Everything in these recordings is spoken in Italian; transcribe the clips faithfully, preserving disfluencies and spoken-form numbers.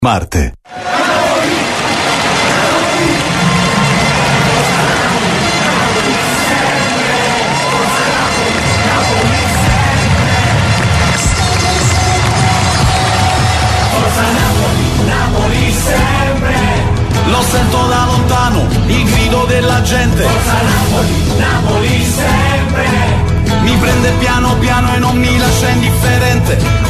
Marte. Lo sento da lontano, il grido della gente. Forza Napoli, Napoli sempre. Mi prende piano piano e non mi lascia indifferente.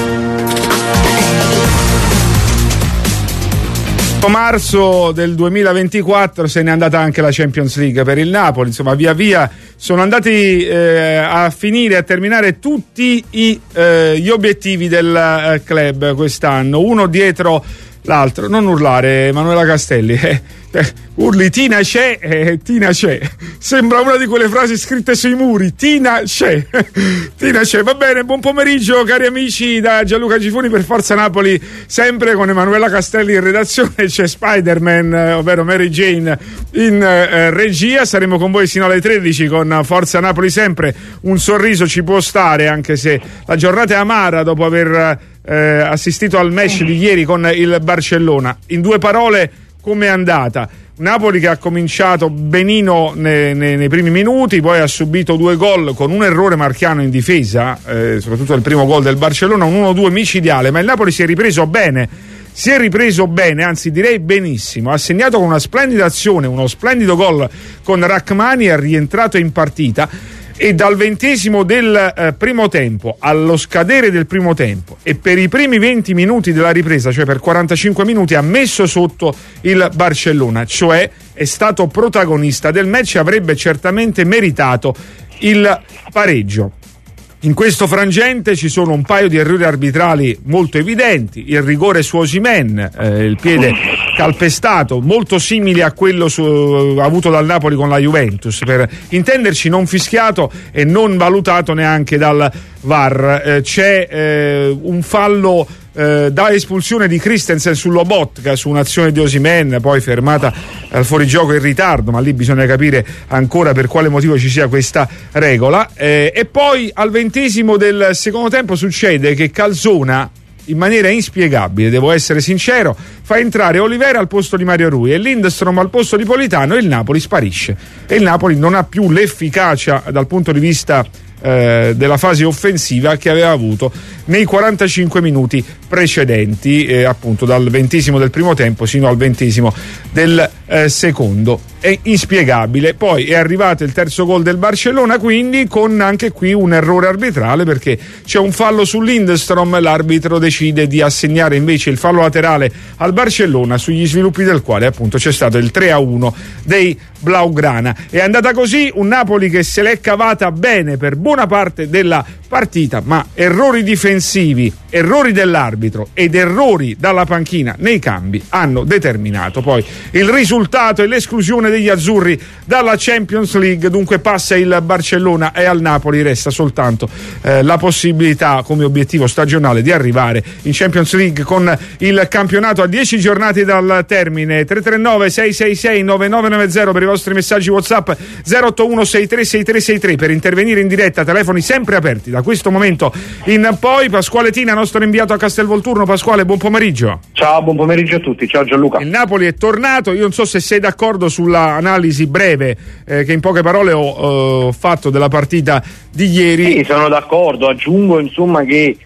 Marzo del duemilaventiquattro se n'è andata anche la Champions League per il Napoli, insomma via via sono andati eh, a finire, a terminare tutti i, eh, gli obiettivi del eh, club quest'anno, uno dietro l'altro. Non urlare, Emanuela Castelli, eh, eh, urli Tina c'è, eh, Tina c'è, sembra una di quelle frasi scritte sui muri, Tina c'è. Tina c'è. Va bene, buon pomeriggio cari amici da Gianluca Gifuni per Forza Napoli, sempre con Emanuela Castelli in redazione, c'è Spider-Man, eh, ovvero Mary Jane in eh, regia. Saremo con voi sino alle tredici con Forza Napoli sempre. Un sorriso ci può stare anche se la giornata è amara dopo aver eh, assistito al match di ieri con il Barcellona. In due parole, come è andata? Napoli che ha cominciato benino nei, nei, nei primi minuti, poi ha subito due gol con un errore marchiano in difesa, eh, soprattutto il primo gol del Barcellona, un uno due micidiale, ma il Napoli si è ripreso bene, si è ripreso bene, anzi direi benissimo, ha segnato con una splendida azione, uno splendido gol con Rachmani, è rientrato in partita. E dal ventesimo del eh, primo tempo allo scadere del primo tempo e per i primi venti minuti della ripresa, cioè per quarantacinque minuti, ha messo sotto il Barcellona, cioè è stato protagonista del match e avrebbe certamente meritato il pareggio. In questo frangente ci sono un paio di errori arbitrali molto evidenti, il rigore su Osimhen, eh, il piede calpestato, molto simile a quello su, avuto dal Napoli con la Juventus, per intenderci, non fischiato e non valutato neanche dal V A R. Eh, c'è eh, un fallo eh, da espulsione di Christensen su Lobotka, su un'azione di Osimhen, poi fermata al fuorigioco in ritardo, ma lì bisogna capire ancora per quale motivo ci sia questa regola. Eh, e poi al ventesimo del secondo tempo succede che Calzona, in maniera inspiegabile, devo essere sincero, fa entrare Olivera al posto di Mario Rui e Lindstrom al posto di Politano e il Napoli sparisce. E il Napoli non ha più l'efficacia dal punto di vista eh, della fase offensiva che aveva avuto nei quarantacinque minuti precedenti, eh, appunto dal ventesimo del primo tempo sino al ventesimo del eh, secondo. È inspiegabile. Poi è arrivato il terzo gol del Barcellona, quindi con anche qui un errore arbitrale, perché c'è un fallo su Lindstrom, l'arbitro decide di assegnare invece il fallo laterale al Barcellona, sugli sviluppi del quale appunto c'è stato il tre a uno dei Blaugrana. È andata così, un Napoli che se l'è cavata bene per buona parte della partita, ma errori difensivi, errori dell'arbitro ed errori dalla panchina nei cambi hanno determinato poi il risultato e l'esclusione degli azzurri dalla Champions League. Dunque passa il Barcellona e al Napoli resta soltanto eh, la possibilità come obiettivo stagionale di arrivare in Champions League con il campionato a dieci giornate dal termine. Tre tre nove sei sei sei nove nove nove zero per i vostri messaggi WhatsApp, zero otto uno sei tre sei tre sei tre per intervenire in diretta, telefoni sempre aperti da questo momento in poi. Pasquale Tina, nostro inviato a Castelvolturno. Pasquale, buon pomeriggio. Ciao, buon pomeriggio a tutti. Ciao Gianluca. Il Napoli è tornato, io non so se sei d'accordo sulla analisi breve eh, che in poche parole ho eh, fatto della partita di ieri. Sì, sono d'accordo, aggiungo insomma che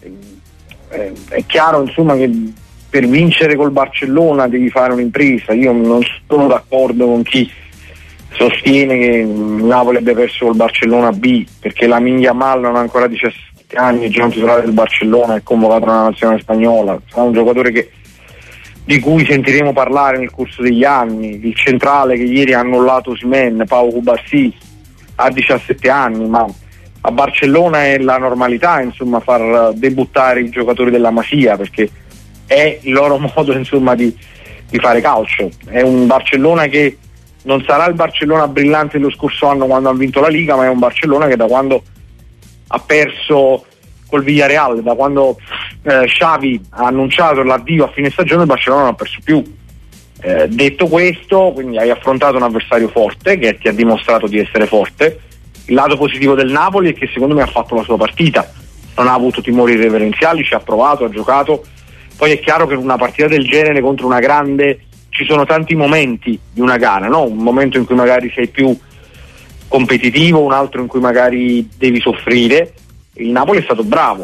eh, è chiaro insomma che per vincere col Barcellona devi fare un'impresa. Io non sono d'accordo con chi sostiene che il Napoli abbia perso col Barcellona B, perché la Yamal non ha ancora diciassette anni, è già un titolare del Barcellona, è convocato nella nazionale spagnola, è un giocatore che di cui sentiremo parlare nel corso degli anni. Il centrale che ieri ha annullato Osimhen, Pau Kubassi, ha diciassette anni, ma a Barcellona è la normalità insomma far debuttare i giocatori della Masia, perché è il loro modo insomma di, di fare calcio. È un Barcellona che non sarà il Barcellona brillante dello scorso anno quando ha vinto la Liga, ma è un Barcellona che da quando ha perso col Villarreal, da quando eh, Xavi ha annunciato l'addio a fine stagione, il Barcellona non ha perso più. Eh, detto questo, quindi hai affrontato un avversario forte che ti ha dimostrato di essere forte. Il lato positivo del Napoli è che secondo me ha fatto la sua partita, non ha avuto timori irreverenziali, ci ha provato, ha giocato, Poi è chiaro che in una partita del genere contro una grande ci sono tanti momenti di una gara, no? Un momento in cui magari sei più competitivo, un altro in cui magari devi soffrire. Il Napoli è stato bravo,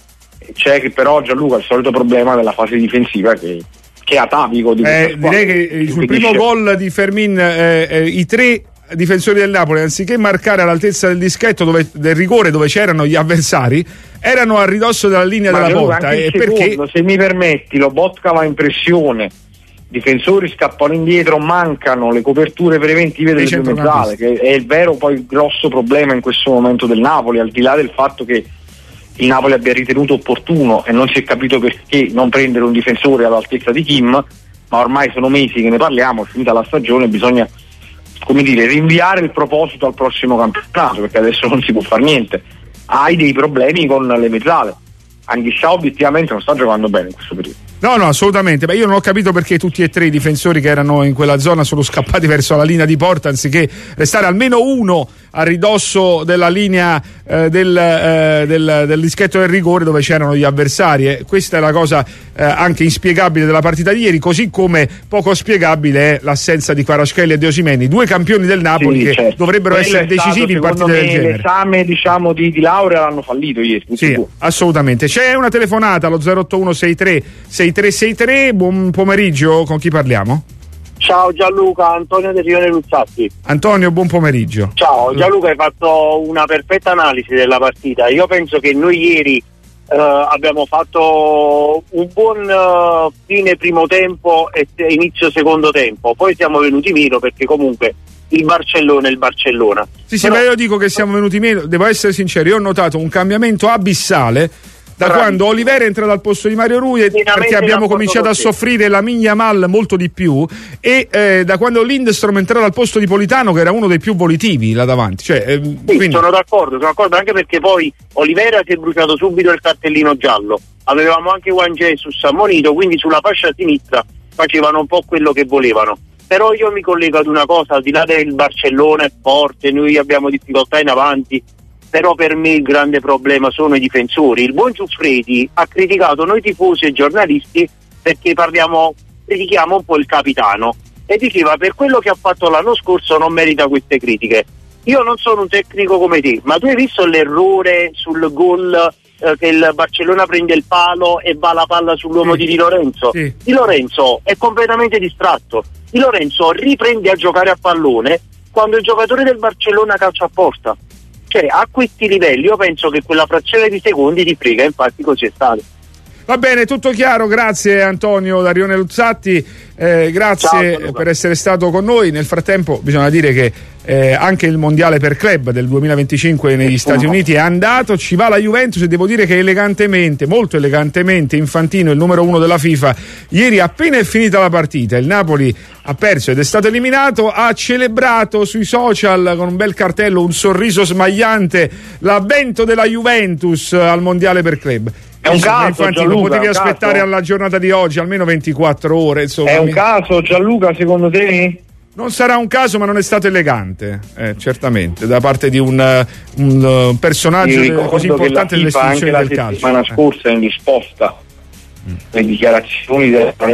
c'è che però Gianluca il solito problema della fase difensiva che, che è atavico di eh, direi che sul primo gol di Fermin eh, eh, i tre difensori del Napoli, anziché marcare all'altezza del dischetto dove, del rigore dove c'erano gli avversari, erano a ridosso della linea Ma della porta. E perché? Se mi permetti, Lobotka va in pressione, difensori scappano indietro, mancano le coperture preventive delle due mezzale, che è il vero poi il grosso problema in questo momento del Napoli, al di là del fatto che il Napoli abbia ritenuto opportuno e non si è capito perché non prendere un difensore all'altezza di Kim, ma ormai sono mesi che ne parliamo, è finita la stagione, bisogna, come dire, rinviare il proposito al prossimo campionato, perché adesso non si può fare niente. Hai dei problemi con le mezzale, Anghissà obiettivamente non sta giocando bene in questo periodo. No, no, assolutamente. Beh, io non ho capito perché tutti e tre i difensori che erano in quella zona sono scappati verso la linea di porta anziché restare almeno uno a ridosso della linea eh, del, eh, del, del dischetto del rigore dove c'erano gli avversari. Eh, questa è la cosa eh, anche inspiegabile della partita di ieri, così come poco spiegabile è l'assenza di Kvaratskhelia e De Osimhen, due campioni del Napoli sì, che certo. dovrebbero Quello essere decisivi stato, in partite del genere. L'esame diciamo di, di laurea l'hanno fallito ieri. Sì, assolutamente. C'è una telefonata allo zero otto uno sei tre sei tre sei tre. Buon pomeriggio, con chi parliamo? Ciao Gianluca, Antonio del Rione Luzzatti. Antonio, buon pomeriggio. Ciao Gianluca, hai fatto una perfetta analisi della partita. Io penso che noi ieri eh, abbiamo fatto un buon uh, fine primo tempo e inizio secondo tempo, poi siamo venuti meno perché comunque il Barcellona è il Barcellona. Sì, sì, Però... ma io dico che siamo venuti meno, devo essere sincero, io ho notato un cambiamento abissale da Bravi. quando Oliveira è entrato al posto di Mario Rui, perché abbiamo cominciato a soffrire la Migna Mal molto di più, e eh, da quando Lindstrom è entrato al posto di Politano, che era uno dei più volitivi là davanti, cioè, eh, sì, quindi... sono d'accordo, sono d'accordo anche perché poi Oliveira si è bruciato subito il cartellino giallo, avevamo anche Juan Jesus ammonito, quindi sulla fascia sinistra facevano un po' quello che volevano. Però io mi collego ad una cosa, al di là del Barcellona è forte, noi abbiamo difficoltà in avanti, però per me il grande problema sono i difensori. Il buon Giuffredi ha criticato noi tifosi e giornalisti perché parliamo, critichiamo un po' il capitano, e diceva per quello che ha fatto l'anno scorso non merita queste critiche. Io non sono un tecnico come te, ma tu hai visto l'errore sul gol eh, che il Barcellona prende il palo e va la palla sull'uomo sì. di Di Lorenzo? Sì. Di Lorenzo è completamente distratto. Di Lorenzo riprende a giocare a pallone quando il giocatore del Barcellona calcia a porta. Cioè, a questi livelli io penso che quella frazione di secondi ti frega, infatti così è stato. Va bene, tutto chiaro, grazie Antonio da Rione Luzzatti, eh, grazie Ciao, per essere stato con noi. Nel frattempo bisogna dire che eh, anche il mondiale per club del duemilaventicinque negli Stati Uniti è andato, ci va la Juventus e devo dire che elegantemente, molto elegantemente, Infantino, il numero uno della FIFA, ieri appena è finita la partita, il Napoli ha perso ed è stato eliminato, ha celebrato sui social con un bel cartello, un sorriso smagliante, l'avvento della Juventus al mondiale per club. È un insomma, caso, infatti, Gianluca, lo potevi aspettare caso. alla giornata di oggi, almeno ventiquattro ore. Insomma. È un caso, Gianluca, secondo te? Non sarà un caso, ma non è stato elegante, eh, certamente, da parte di un, un personaggio così importante delle istituzioni del calcio. La settimana eh. scorsa, in risposta mm. alle dichiarazioni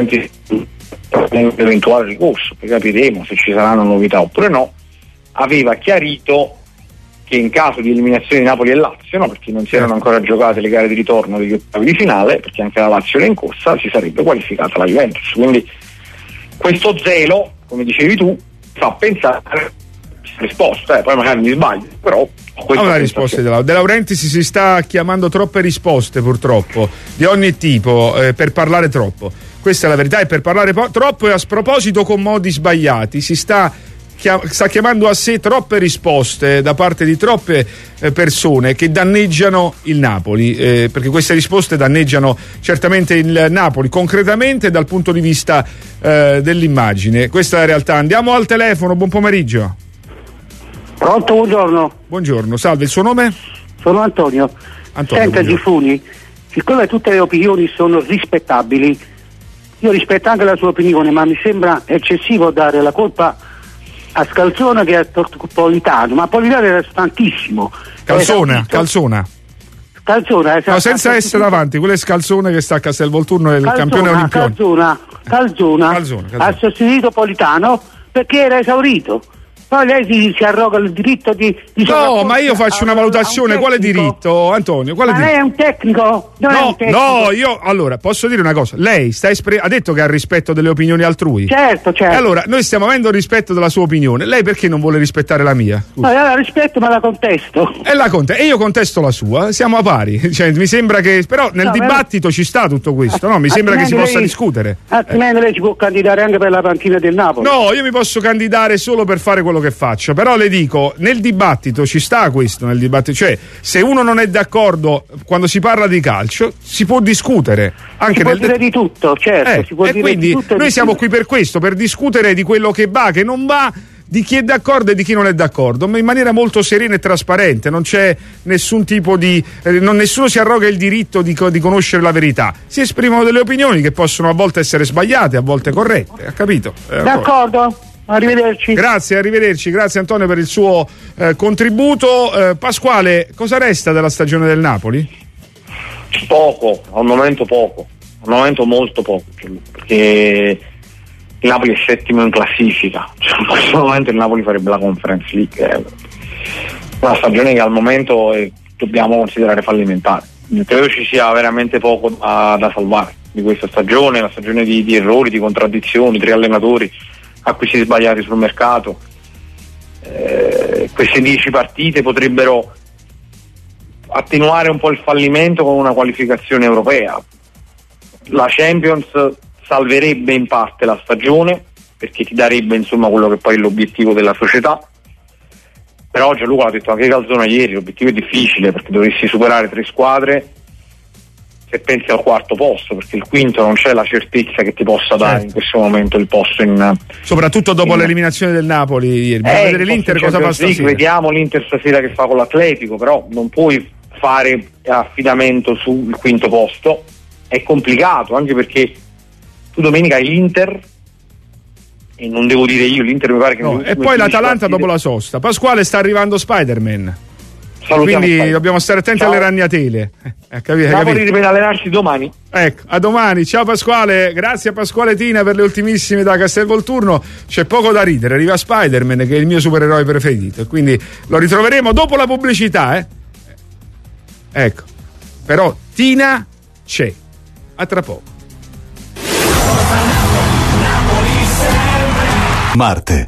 dell'eventuale ricorso, poi capiremo se ci saranno novità oppure no, aveva chiarito che in caso di eliminazione di Napoli e Lazio, no, perché non si erano ancora giocate le gare di ritorno degli ottavi di finale, perché anche la Lazio era in corsa, si sarebbe qualificata la Juventus. Quindi questo zelo, come dicevi tu, fa pensare risposta, eh, poi magari mi sbaglio, però questa una risposta De, De Laurentiis si sta chiamando troppe risposte purtroppo di ogni tipo eh, per parlare troppo. Questa è la verità, e per parlare po- troppo e a sproposito con modi sbagliati si sta sta chiamando a sé troppe risposte da parte di troppe eh, persone che danneggiano il Napoli, eh, perché queste risposte danneggiano certamente il Napoli concretamente dal punto di vista eh, dell'immagine. Questa è la realtà. Andiamo al telefono, buon pomeriggio. Pronto, buongiorno. Buongiorno, salve, il suo nome? Sono Antonio. Antonio Senta Gifuni, siccome tutte le opinioni sono rispettabili, io rispetto anche la sua opinione, ma mi sembra eccessivo dare la colpa a Scalzona che a Politano, ma Politano era tantissimo. Calzona, Calzona. Calzona, esatto. No, senza essere davanti, quello è Scalzone che sta a Castelvolturno, è il Calzona, campione olimpico. Calzona, Calzona, Calzona, Calzona. ha sostituito Politano perché era esaurito. Poi lei si, si arroga il diritto di, di No, ma io faccio una valutazione. Un quale diritto, Antonio? Quale ma diritto? lei è un tecnico? Non è No, un tecnico. no, io allora posso dire una cosa. Lei sta espre- ha detto che ha rispetto delle opinioni altrui. Certo, certo. E allora, noi stiamo avendo rispetto della sua opinione. Lei perché non vuole rispettare la mia? No, io la rispetto, ma la contesto. E la conte- e io contesto la sua, siamo a pari. Cioè, mi sembra che. Però nel No, dibattito ci sta tutto questo, no? Mi sembra che si possa discutere. Altrimenti lei ci può candidare anche per la panchina del Napoli. No, io mi posso candidare solo per fare quello che faccio, però le dico, nel dibattito ci sta questo, nel dibattito, cioè se uno non è d'accordo quando si parla di calcio si può discutere anche si può nel dire di tutto, certo, eh, si può e dire quindi di tutto noi di siamo tutto. qui per questo, per discutere di quello che va, che non va, di chi è d'accordo e di chi non è d'accordo, ma in maniera molto serena e trasparente. Non c'è nessun tipo di eh, non, nessuno si arroga il diritto di, di conoscere la verità, si esprimono delle opinioni che possono a volte essere sbagliate, a volte corrette, ha capito? Eh, D'accordo, arrivederci. Grazie, arrivederci, grazie Antonio per il suo eh, contributo. eh, Pasquale, cosa resta della stagione del Napoli? Poco, al momento poco, al momento molto poco, perché il Napoli è settimo in classifica, cioè, in questo momento il Napoli farebbe la Conference League, è una stagione che al momento è, dobbiamo considerare fallimentare. Credo ci sia veramente poco da, da salvare di questa stagione, la stagione di, di errori, di contraddizioni, tre allenatori, acquisti sbagliati sul mercato. Eh, queste dieci partite potrebbero attenuare un po' il fallimento con una qualificazione europea. La Champions salverebbe in parte la stagione perché ti darebbe insomma quello che poi è l'obiettivo della società, però Gianluca l'ha detto anche Calzona ieri, l'obiettivo è difficile perché dovresti superare tre squadre se pensi al quarto posto, perché il quinto non c'è la certezza che ti possa dare certo. in questo momento il posto in, soprattutto dopo in... l'eliminazione del Napoli ieri. Bisogna eh, vedere l'Inter cosa fa stasera. Vediamo l'Inter stasera che fa con l'Atletico, però non puoi fare affidamento sul quinto posto, è complicato anche perché tu domenica hai l'Inter e non devo dire io, l'Inter mi pare che no, e poi l'Atalanta dopo la sosta. Pasquale, sta arrivando Spider-Man, salutiamo, quindi Spider. dobbiamo stare attenti Ciao. alle ragnatele. eh, capito, Napoli capito? deve allenarsi domani. Ecco, a domani. Ciao Pasquale, grazie a Pasquale Tina per le ultimissime da Castelvolturno. C'è poco da ridere, arriva Spider-Man che è il mio supereroe preferito, quindi lo ritroveremo dopo la pubblicità, eh? Ecco, però Tina c'è. A tra poco. Marte.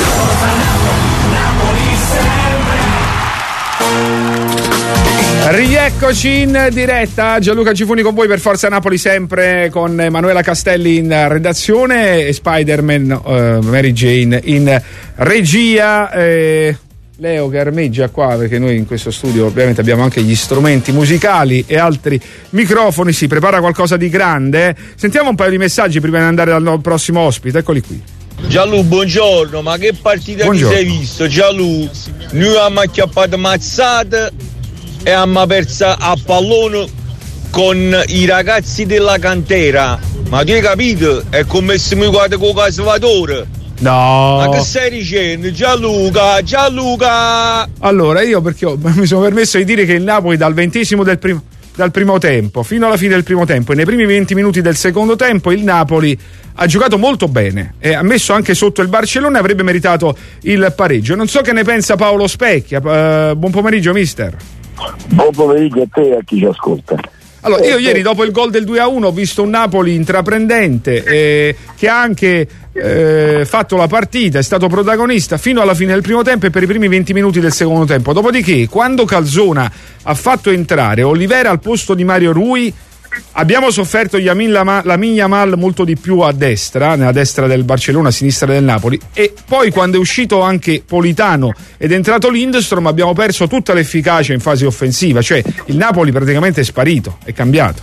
Rieccoci in diretta, Gianluca Gifuni con voi per Forza Napoli, sempre con Emanuela Castelli in redazione e Spider-Man, uh, Mary Jane in regia. eh, Leo che armeggia qua, perché noi in questo studio ovviamente abbiamo anche gli strumenti musicali e altri microfoni, si prepara qualcosa di grande. Sentiamo un paio di messaggi prima di andare al prossimo ospite, eccoli qui. Gianlu, buongiorno, ma che partita Buongiorno. ti sei visto? Gianlu, noi abbiamo acchiappato mazzate e abbiamo perso a pallone con i ragazzi della cantera. Ma tu hai capito? È come se mi guarda con Salvatore. No. Ma che stai dicendo? Gianluca, Gianluca! Allora, io perché ho, mi sono permesso di dire che il Napoli dal ventesimo del primo, dal primo tempo fino alla fine del primo tempo e nei primi venti minuti del secondo tempo il Napoli ha giocato molto bene e ha messo anche sotto il Barcellona e avrebbe meritato il pareggio. Non so che ne pensa Paolo Specchia. Uh, buon pomeriggio mister. Buon pomeriggio a te e a chi ci ascolta. Allora, io ieri dopo il gol del due a uno ho visto un Napoli intraprendente eh, che ha anche eh, fatto la partita, è stato protagonista fino alla fine del primo tempo e per i primi venti minuti del secondo tempo. Dopodiché, quando Calzona ha fatto entrare Olivera al posto di Mario Rui, abbiamo sofferto Yamin Lamine Yamal molto di più a destra, nella destra del Barcellona, a sinistra del Napoli, e poi quando è uscito anche Politano ed è entrato Lindstrom abbiamo perso tutta l'efficacia in fase offensiva, cioè il Napoli praticamente è sparito, è cambiato.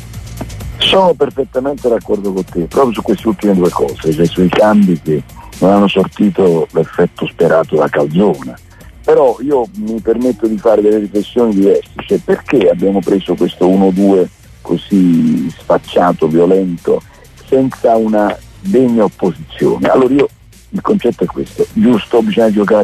Sono perfettamente d'accordo con te, proprio su queste ultime due cose, cioè sui cambi che non hanno sortito l'effetto sperato da Calzona. Però io mi permetto di fare delle riflessioni diverse, cioè perché abbiamo preso questo uno due così sfacciato, violento, senza una degna opposizione? Allora io, il concetto è questo: giusto, bisogna giocare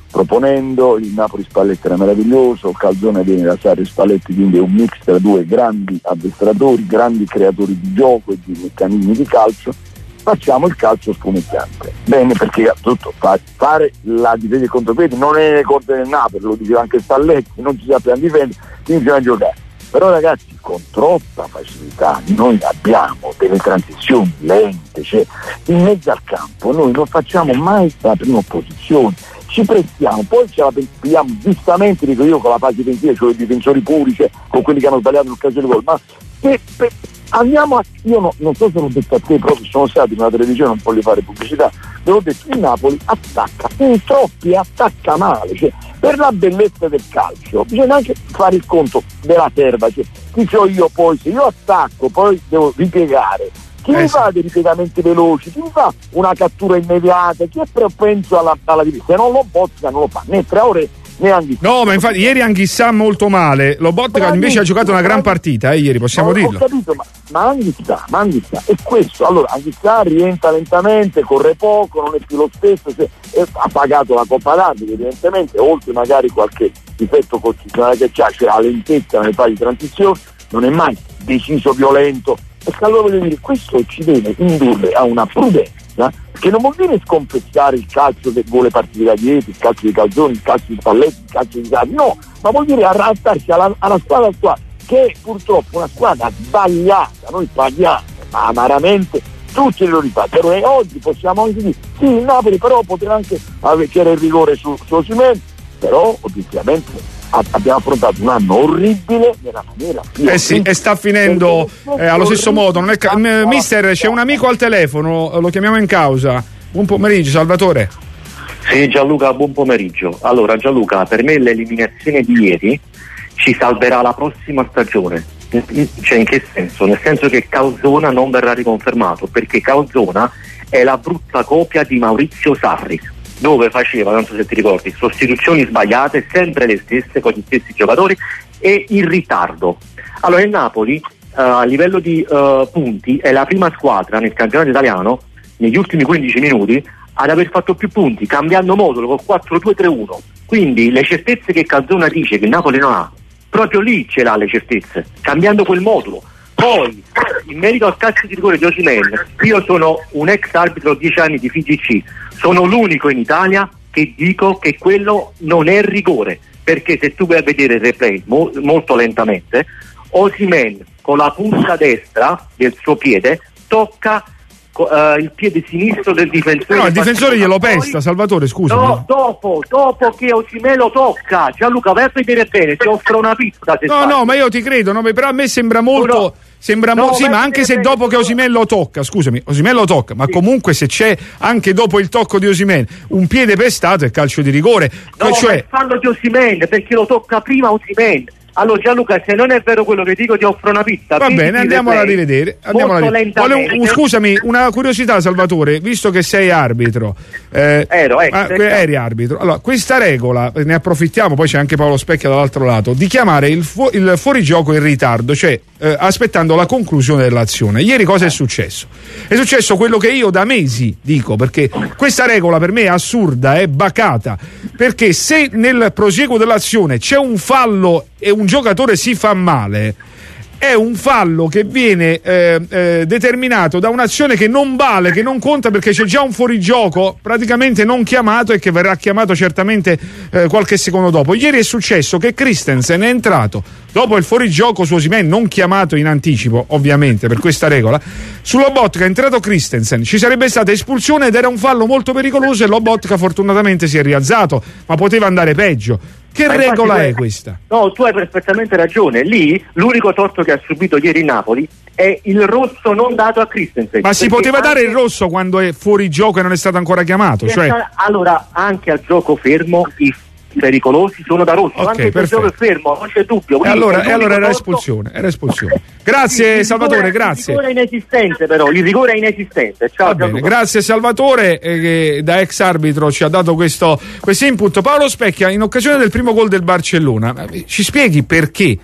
proponendo. Il Napoli Spalletti era meraviglioso, Calzona viene da Sarri Spalletti, quindi è un mix tra due grandi addestratori, grandi creatori di gioco e di meccanismi di calcio. Facciamo il calcio spumeggiante. Bene, perché tutto, fa, fare la difesa e contropiede non è nelle corde del Napoli, lo diceva anche Spalletti, non ci sappiamo difendere, quindi bisogna giocare. Però ragazzi, con troppa facilità noi abbiamo delle transizioni lente, cioè in mezzo al campo noi non facciamo mai la prima posizione, ci prestiamo, poi ce la pigliamo giustamente, dico io, con la fase difensiva, cioè i difensori puri, cioè, con quelli che hanno sbagliato il calcio di gol, ma per, per, andiamo a, io no, non so se l'ho detto a te, proprio sono stato in una televisione, non voglio fare pubblicità, ve l'ho detto, il Napoli attacca, in troppi attacca male, cioè per la bellezza del calcio bisogna anche fare il conto della serva, cioè chi c'ho io, poi se io attacco poi devo ripiegare, chi eh mi sì. fa dei ripiegamenti veloci, chi mi fa una cattura immediata, chi è propenso alla, alla difesa, se non lo bozza non lo fa né Traoré né Anghissà. No, ma infatti ieri Anghissà molto male, Lobotka invece ha giocato una gran partita, eh, ieri possiamo ho, dirlo. Ho capito, ma, ma Anghissà, ma Anghissà è questo, allora Anghissà rientra lentamente, corre poco, non è più lo stesso, se, eh, ha pagato la Coppa d'Africa evidentemente, oltre magari qualche difetto costituzionale che c'ha, cioè la lentezza nelle fasi di transizione, non è mai deciso, violento, e allora voglio dire, questo ci deve indurre a una prudenza che non vuol dire sconfessare il calcio che vuole partire da dietro, il calcio di Calzoni, il calcio di Spalletti, il calcio di Sarri, no, ma vuol dire arrancarsi alla, alla squadra attuale, che è purtroppo una squadra sbagliata, noi paghiamo amaramente tutti lo rifanno, e oggi possiamo anche dire sì, il Napoli però poteva anche avere, c'era il rigore su, su Osimhen, però obiettivamente abbiamo affrontato un anno orribile nella maniera più eh sì, e sta finendo eh, allo stesso modo, non è ca- m- mister, c'è un amico al telefono, lo chiamiamo in causa. Buon pomeriggio Salvatore. Sì, Gianluca, buon pomeriggio. Allora Gianluca, per me l'eliminazione di ieri ci salverà la prossima stagione. Cioè, in che senso? Nel senso che Calzona non verrà riconfermato, perché Calzona è la brutta copia di Maurizio Sarri, dove faceva, non so se ti ricordi, sostituzioni sbagliate, sempre le stesse, con gli stessi giocatori e in ritardo. Allora il Napoli uh, a livello di uh, punti è la prima squadra nel campionato italiano negli ultimi quindici minuti ad aver fatto più punti, cambiando modulo col quattro due tre uno. Quindi le certezze che Calzona dice che il Napoli non ha, proprio lì ce l'ha le certezze, cambiando quel modulo. Poi, in merito al calcio di rigore di Osimhen, io sono un ex arbitro dieci anni di F I G C, sono l'unico in Italia che dico che quello non è rigore, perché se tu vai a vedere il replay mo- molto lentamente, Osimhen con la punta destra del suo piede tocca Uh, il piede sinistro del difensore. No, il difensore glielo pesta, Salvatore, scusa. No, dopo, dopo che Osimhen lo tocca. Gianluca, vai a vedere bene, ti offro una pizza. Se no, fai. no, ma io ti credo, no, però a me sembra molto. No, sembra no, mo- sì, ma anche se dopo che Osimhen lo tocca, scusami, Osimhen lo tocca, ma sì. Comunque se c'è anche dopo il tocco di Osimhen un piede pestato è calcio di rigore. No, cioè... ma è fallo di Osimhen, perché lo tocca prima Osimhen. Allora Gianluca, se non è vero quello che dico, ti offro una pizza. Va bene, andiamola a rivedere. Andiamola a rivedere. Un, un, scusami, una curiosità Salvatore, visto che sei arbitro. Eh, Ero, eh, ah, eri arbitro. Allora, questa regola, ne approfittiamo, poi c'è anche Paolo Specchia dall'altro lato, di chiamare il, fu- il fuorigioco in ritardo, cioè eh, aspettando la conclusione dell'azione. Ieri cosa è successo? È successo quello che io da mesi dico, perché questa regola per me è assurda, è bacata, perché se nel prosieguo dell'azione c'è un fallo e un giocatore si fa male, è un fallo che viene eh, eh, determinato da un'azione che non vale, che non conta, perché c'è già un fuorigioco praticamente non chiamato e che verrà chiamato certamente eh, qualche secondo dopo. Ieri è successo che Christensen è entrato dopo il fuorigioco su Osimhen, non chiamato in anticipo ovviamente per questa regola. Su Lobotka è entrato Christensen, ci sarebbe stata espulsione ed era un fallo molto pericoloso e Lobotka fortunatamente si è rialzato, ma poteva andare peggio. Che ma regola è questa? No, tu hai perfettamente ragione. Lì l'unico torto che ha subito ieri il Napoli è il rosso non dato a Christensen. Ma si poteva anche... dare il rosso quando è fuori gioco e non è stato ancora chiamato? Cioè... Allora, anche al gioco fermo i pericolosi sono da rosso, okay, anche il gioco è fermo, non c'è dubbio. E allora, e allora era espulsione, era espulsione. Grazie Salvatore, grazie. Il rigore è inesistente però, il rigore è inesistente. Ciao, bene, grazie Salvatore eh, che da ex arbitro ci ha dato questo, questo input. Paolo Specchia, in occasione del primo gol del Barcellona, ci spieghi perché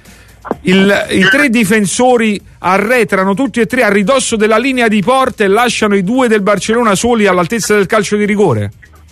il, i tre difensori arretrano tutti e tre a ridosso della linea di porta e lasciano i due del Barcellona soli all'altezza del calcio di rigore?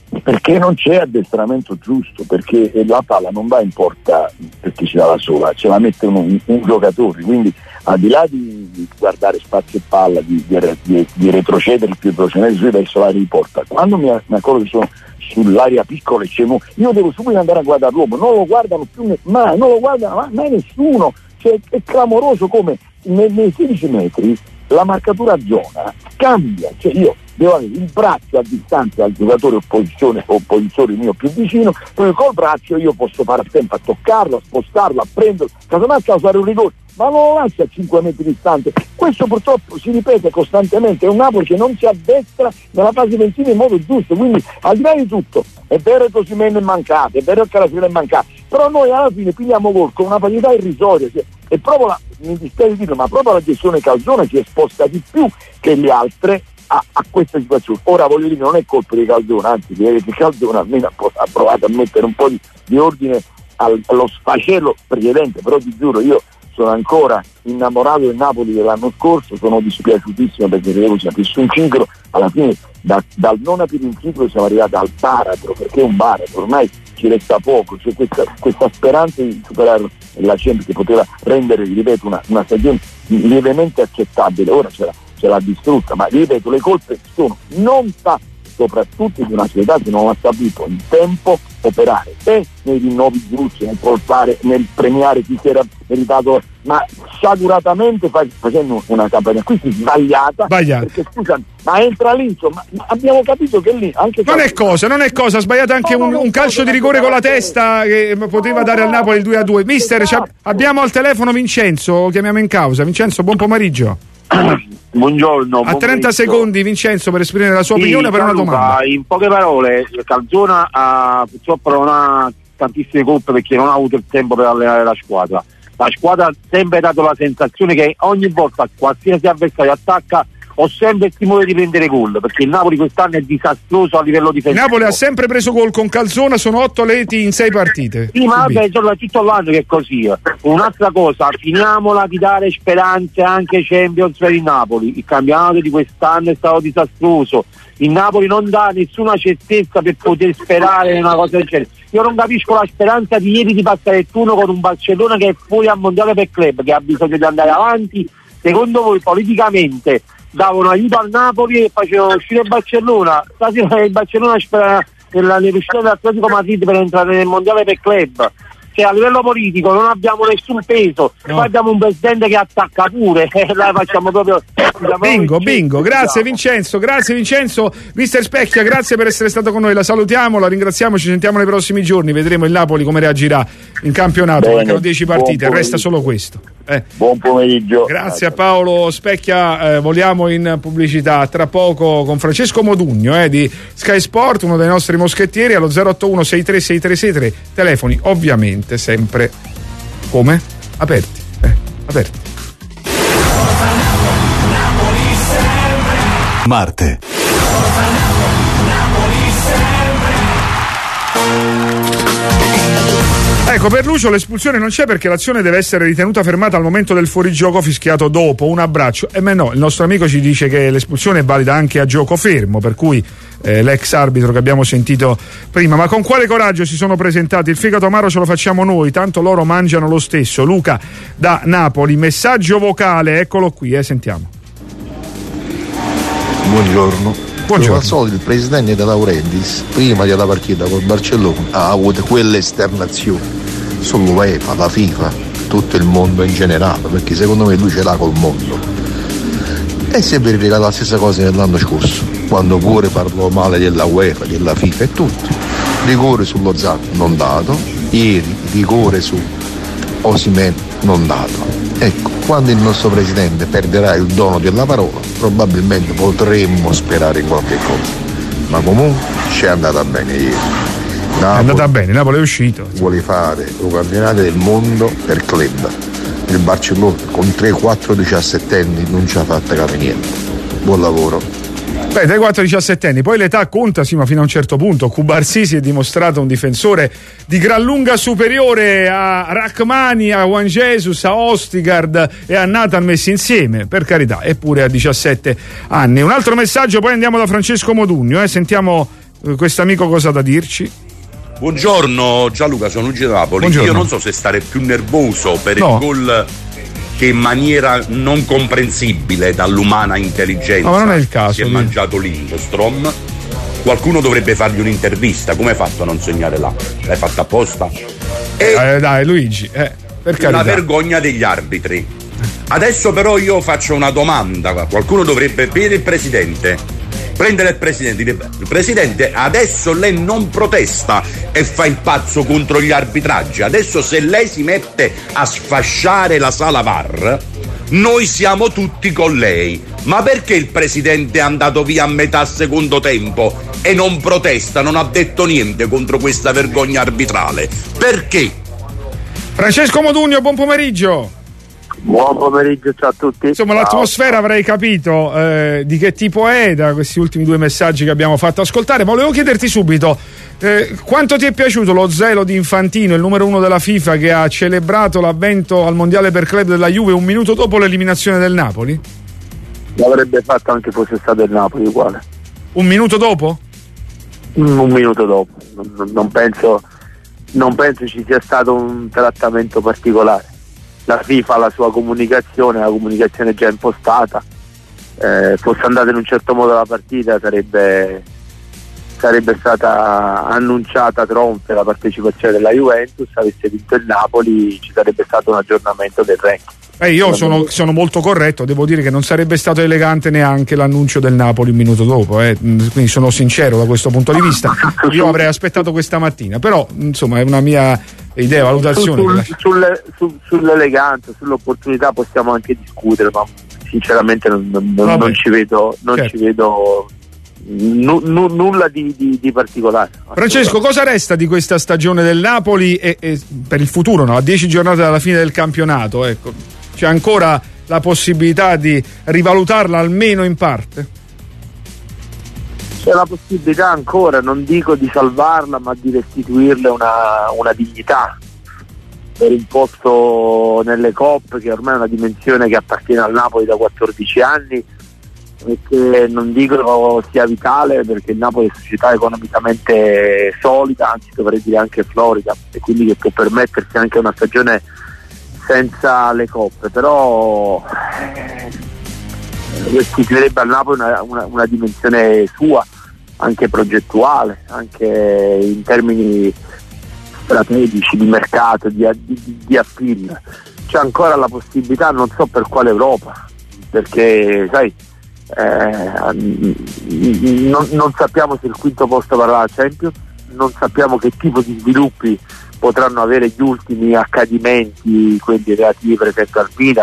perché non c'è addestramento giusto, perché la palla non va in porta perché ce la sola, ce la mette un, un giocatore, quindi al di là di, di guardare spazio e palla, di, di, di retrocedere il più velocemente verso l'area di porta, quando mi, mi accorgo che sono sull'area piccola e c'è mo- io devo subito andare a guardare l'uomo, non lo guardano più ne- mai, non lo guardano mai, mai nessuno, cioè, è clamoroso come nei, nei sedici metri la marcatura a zona cambia, cioè io devo avere il braccio a distanza dal giocatore opposizione oppositore mio più vicino, poi col braccio io posso fare a tempo a toccarlo, a spostarlo, a prenderlo, casomai causare un rigore, ma non lo lascia a cinque metri distante. Questo purtroppo si ripete costantemente, è un Napoli che non si addestra nella fase difensiva in modo giusto, quindi al di là di tutto è vero che Osimhen è mancato, è vero che Calafiori è mancato, però noi alla fine pigliamo gol con una parità irrisoria, cioè, e proprio la, mi dispiace dirlo, ma proprio la gestione Calzona si è esposta di più che le altre a, a questa situazione. Ora voglio dire, non è colpa di Calzona, anzi direi che Calzona almeno ha, ha provato a mettere un po' di, di ordine al, allo sfacelo precedente, però ti giuro io sono ancora innamorato del Napoli dell'anno scorso, sono dispiaciutissimo perché credevo sia più un ciclo, alla fine da, dal non aprire un ciclo siamo arrivati al baratro, perché è un baratro, ormai ci resta poco, c'è questa, questa speranza di superare la Champions che poteva rendere, ripeto, una, una stagione lievemente accettabile, ora ce l'ha, ce l'ha distrutta, ma ripeto, le colpe sono non fatte soprattutto di una società che non ha saputo in tempo operare e nei rinnovi giusti, nel colpare, nel premiare chi si era meritato, ma sciaguratamente facendo una campagna acquisti sbagliata, sbagliata. Perché scusami, ma entra lì, insomma, abbiamo capito che lì anche non è cosa, non è cosa, ha sbagliato anche no, un, un calcio di rigore con la testa che poteva dare al Napoli il due a due. Mister, abbiamo al telefono Vincenzo, lo chiamiamo in causa. Vincenzo, buon pomeriggio. Buongiorno. A trenta secondi Vincenzo per esprimere la sua sì, opinione per una domanda. In poche parole, Calzona ha, purtroppo non ha tantissime colpe perché non ha avuto il tempo per allenare la squadra. La squadra ha sempre dato la sensazione che ogni volta qualsiasi avversario attacca ho sempre il timore di prendere gol, perché il Napoli quest'anno è disastroso a livello difensivo. Napoli ha sempre preso gol con Calzona, sono otto reti in sei partite. Sì, ma vabbè, sono tutto l'anno che è così. Un'altra cosa, finiamola di dare speranze anche ai Champions per il Napoli. Il campionato di quest'anno è stato disastroso. Il Napoli non dà nessuna certezza per poter sperare in una cosa del genere. Io non capisco la speranza di ieri di passare il turno con un Barcellona che è fuori al mondiale per club, che ha bisogno di andare avanti. Secondo voi politicamente davano aiuto al Napoli e facevano uscire il Barcellona? Stasera il Barcellona spera nell'uscita dell'Atletico Madrid per entrare nel mondiale per club. Cioè a livello politico non abbiamo nessun peso, no. Poi abbiamo un presidente che attacca pure e la facciamo proprio bingo bingo. Grazie Vincenzo, grazie Vincenzo. Mister Specchia, grazie per essere stato con noi, la salutiamo, la ringraziamo, ci sentiamo nei prossimi giorni, vedremo il Napoli come reagirà in campionato. Bene, mancano dieci partite, resta solo questo. Eh. Buon pomeriggio. Grazie a Paolo Specchia, eh, voliamo in pubblicità tra poco con Francesco Modugno eh, di Sky Sport, uno dei nostri moschettieri, allo zero otto uno sei tre sei tre sei tre, telefoni ovviamente sempre come? Aperti, eh, aperti. Marte. Ecco, per Lucio l'espulsione non c'è perché l'azione deve essere ritenuta fermata al momento del fuorigioco fischiato dopo un abbraccio. E eh, beh no, il nostro amico ci dice che l'espulsione è valida anche a gioco fermo, per cui eh, l'ex arbitro che abbiamo sentito prima. Ma con quale coraggio si sono presentati? Il fegato amaro ce lo facciamo noi, tanto loro mangiano lo stesso. Luca da Napoli, messaggio vocale, eccolo qui, eh, sentiamo. Buongiorno. Buongiorno. Al solito il presidente De Laurentiis prima della partita col Barcellona ha avuto quelle esternazioni sull'UEFA, la FIFA, tutto il mondo in generale, perché secondo me lui ce l'ha col mondo. E si è verificata la stessa cosa dell'anno scorso, quando pure parlò male della UEFA, della FIFA e tutto. Rigore sullo Zan non dato, ieri rigore su Osimhen non dato. Ecco, quando il nostro presidente perderà il dono della parola, probabilmente potremmo sperare in qualche cosa. Ma comunque ci è andata bene ieri. Napoli è andata bene, Napoli è uscito. Vuole fare un campionato del mondo per club. Il Barcellona con tre quattro diciassettenni non ci ha fatto capire niente. Buon lavoro. Beh, dai quattro diciassettenni, poi l'età conta, sì, ma fino a un certo punto. Cubarsì si è dimostrato un difensore di gran lunga superiore a Rachmani, a Juan Jesus, a Ostigard e a Nathan messi insieme, per carità, eppure a diciassette anni. Un altro messaggio, poi andiamo da Francesco Modugno, eh, sentiamo questo amico cosa ha da dirci? Buongiorno Gianluca, sono Luigi da Napoli. Buongiorno. Io non so se stare più nervoso per No. il gol che in maniera non comprensibile dall'umana intelligenza No, ma non è il caso, si è quindi. mangiato Lindstrom. Qualcuno dovrebbe fargli un'intervista. Come hai fatto a non segnare là? L'hai fatta apposta? E Eh, dai Luigi, eh, per la carità. vergogna degli arbitri. Adesso però io faccio una domanda. Qualcuno dovrebbe vedere il presidente. Prendere il presidente, dire, il presidente adesso lei non protesta e fa il pazzo contro gli arbitraggi. Adesso se lei si mette a sfasciare la sala V A R, noi siamo tutti con lei. Ma perché il presidente è andato via a metà secondo tempo e non protesta, non ha detto niente contro questa vergogna arbitrale? Perché? Francesco Modugno, buon pomeriggio. Buon pomeriggio, ciao a tutti. Insomma, Ciao. l'atmosfera avrei capito eh, di che tipo è da questi ultimi due messaggi che abbiamo fatto ascoltare. Ma volevo chiederti subito eh, quanto ti è piaciuto lo zelo di Infantino, il numero uno della FIFA, che ha celebrato l'avvento al mondiale per club della Juve un minuto dopo l'eliminazione del Napoli? L'avrebbe fatto anche fosse stato il Napoli uguale. Un minuto dopo? Un, un minuto dopo. Non, non penso, non penso ci sia stato un trattamento particolare. La FIFA ha la sua comunicazione, la comunicazione è già impostata. Eh, fosse andata in un certo modo la partita, sarebbe, sarebbe stata annunciata trionfo la partecipazione della Juventus. Avesse vinto il Napoli, ci sarebbe stato un aggiornamento del ranking. Eh, io sono, sono molto corretto, devo dire che non sarebbe stato elegante neanche l'annuncio del Napoli un minuto dopo, eh. Quindi sono sincero da questo punto di vista. Io avrei aspettato questa mattina, però insomma è una mia idea, valutazione. Sul, sul, sulle, su, sull'eleganza, sull'opportunità possiamo anche discutere, ma sinceramente non, non, non, non ci vedo, non Certo. ci vedo nu, nu, nulla di, di, di particolare. Francesco, cosa resta di questa stagione del Napoli e, e per il futuro, no? A dieci giornate dalla fine del campionato, ecco. C'è ancora la possibilità di rivalutarla almeno in parte? C'è la possibilità ancora, non dico di salvarla, ma di restituirle una, una dignità per il posto nelle coppe, che ormai è una dimensione che appartiene al Napoli da quattordici anni e che non dico sia vitale, perché il Napoli è una società economicamente solida, anzi dovrei dire anche florida, e quindi che può permettersi anche una stagione senza le coppe, però eh, restituirebbe al Napoli una, una, una dimensione sua, anche progettuale, anche in termini strategici, di mercato, di, di, di appeal. C'è ancora la possibilità, non so per quale Europa, perché sai eh, non, non sappiamo se il quinto posto varrà la Champions, non sappiamo che tipo di sviluppi potranno avere gli ultimi accadimenti, quelli relativi per esempio al Milan,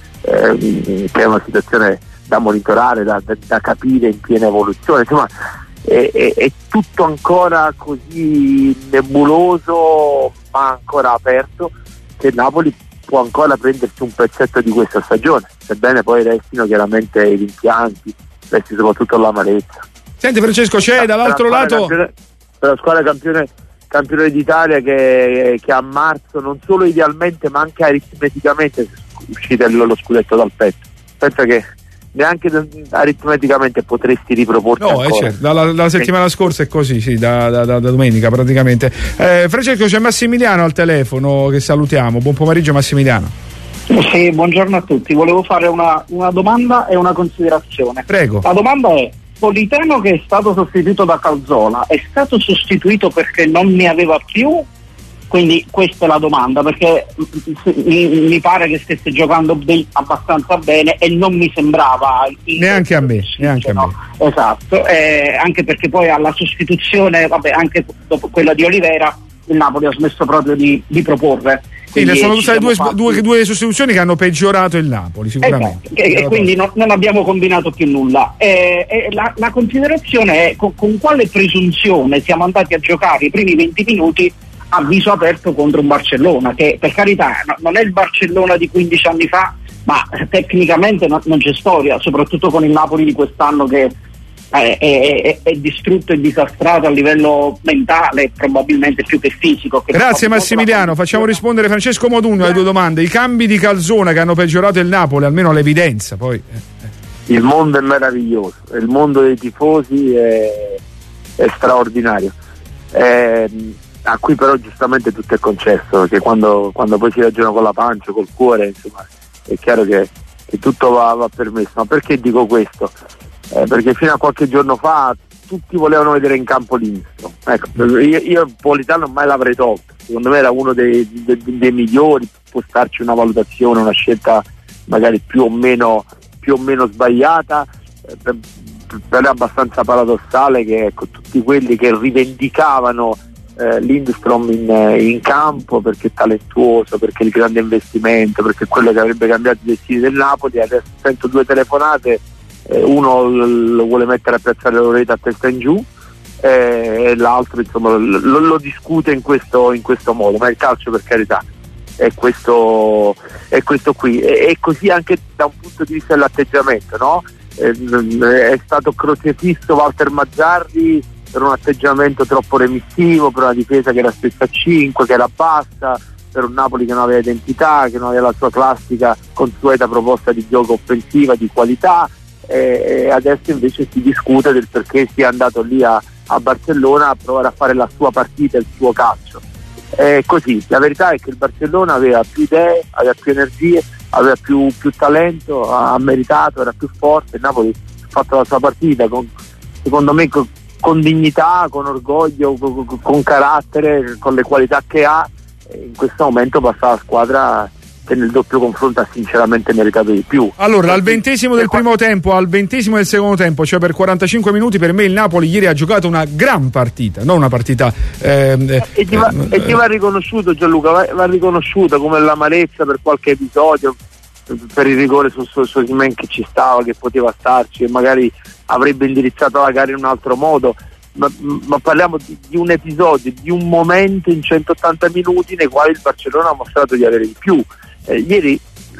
eh, che è una situazione da monitorare, da, da, da capire in piena evoluzione. Insomma, è, è, è tutto ancora così nebuloso, ma ancora aperto, che Napoli può ancora prendersi un pezzetto di questa stagione, sebbene poi restino chiaramente i rimpianti, resti soprattutto l'amarezza. Senti Francesco, c'è dall'altro lato... Campione, per la squadra campione campione d'Italia che, che a marzo non solo idealmente ma anche aritmeticamente è uscita lo scudetto dal petto. Pensa che neanche aritmeticamente potresti riproporti no, ancora. Eh, certo. la, la, la settimana scorsa è così, sì, da, da, da domenica praticamente. eh, Francesco, c'è Massimiliano al telefono che salutiamo. Buon pomeriggio Massimiliano. Sì, buongiorno a tutti. Volevo fare una, una domanda e una considerazione. Prego. La domanda è: Politano, che è stato sostituito da Calzola, è stato sostituito perché non ne aveva più? Quindi questa è la domanda, perché mi, mi pare che stesse giocando ben, abbastanza bene e non mi sembrava neanche a me, neanche no? a me. Esatto, eh, anche perché poi alla sostituzione, vabbè, anche dopo quella di Olivera, il Napoli ha smesso proprio di, di proporre. Sì, ne sono state due, due, due sostituzioni che hanno peggiorato il Napoli sicuramente. Esatto, e, e quindi no, non abbiamo combinato più nulla. Eh, eh, la, la considerazione è con, con quale presunzione siamo andati a giocare i primi venti minuti a viso aperto contro un Barcellona, che per carità no, non è il Barcellona di quindici anni fa, ma tecnicamente no, non c'è storia, soprattutto con il Napoli di quest'anno che è, è, è distrutto e disastrato a livello mentale, probabilmente più che fisico. Che Grazie Massimiliano, facciamo rispondere Francesco Modugno alle due domande. I cambi di Calzona che hanno peggiorato il Napoli, almeno l'evidenza poi. Il mondo è meraviglioso, il mondo dei tifosi è, è straordinario, eh, a cui però giustamente tutto è concesso, perché quando, quando poi si ragiona con la pancia, col cuore, insomma, è chiaro che, che tutto va, va permesso. Ma perché dico questo? Eh, perché fino a qualche giorno fa tutti volevano vedere in campo Lindstrom. Ecco, io, io Politano mai l'avrei tolto, secondo me era uno dei, dei, dei migliori, può starci una valutazione, una scelta magari più o meno, più o meno sbagliata, eh, per, per è abbastanza paradossale che ecco, tutti quelli che rivendicavano eh, Lindstrom in, in campo perché è talentuoso, perché è il grande investimento, perché è quello che avrebbe cambiato i destini del Napoli, adesso sento due telefonate, eh, uno lo vuole mettere a piazzare Loreto a testa in giù eh, e l'altro insomma lo, lo discute in questo, in questo modo, ma il calcio, per carità, è questo, è questo qui, e, e così anche da un punto di vista dell'atteggiamento, no? È stato crocefisso Walter Mazzarri per un atteggiamento troppo remissivo, per una difesa che era spessa a cinque, che era bassa, per un Napoli che non aveva identità, che non aveva la sua classica consueta proposta di gioco offensiva di qualità, e, e adesso invece si discute del perché sia andato lì a, a Barcellona a provare a fare la sua partita, il suo calcio. È così, la verità è che il Barcellona aveva più idee, aveva più energie, aveva più, più talento, ha meritato, era più forte. Il Napoli ha fatto la sua partita con, secondo me con, con dignità, con orgoglio, con, con carattere, con le qualità che ha, e in questo momento passa la squadra che nel doppio confronto ha sinceramente meritato di più. Allora, dal ventesimo del primo tempo al ventesimo del secondo tempo, cioè per quarantacinque minuti, per me il Napoli ieri ha giocato una gran partita, non una partita ehm, e, ti va, eh, e ti va riconosciuto, Gianluca, va, va riconosciuto come l'amarezza per qualche episodio, per il rigore su Osimhen che ci stava, che poteva starci e magari avrebbe indirizzato la gara in un altro modo, ma, ma parliamo di, di un episodio, di un momento in centottanta minuti nei quali il Barcellona ha mostrato di avere di più. Eh, ieri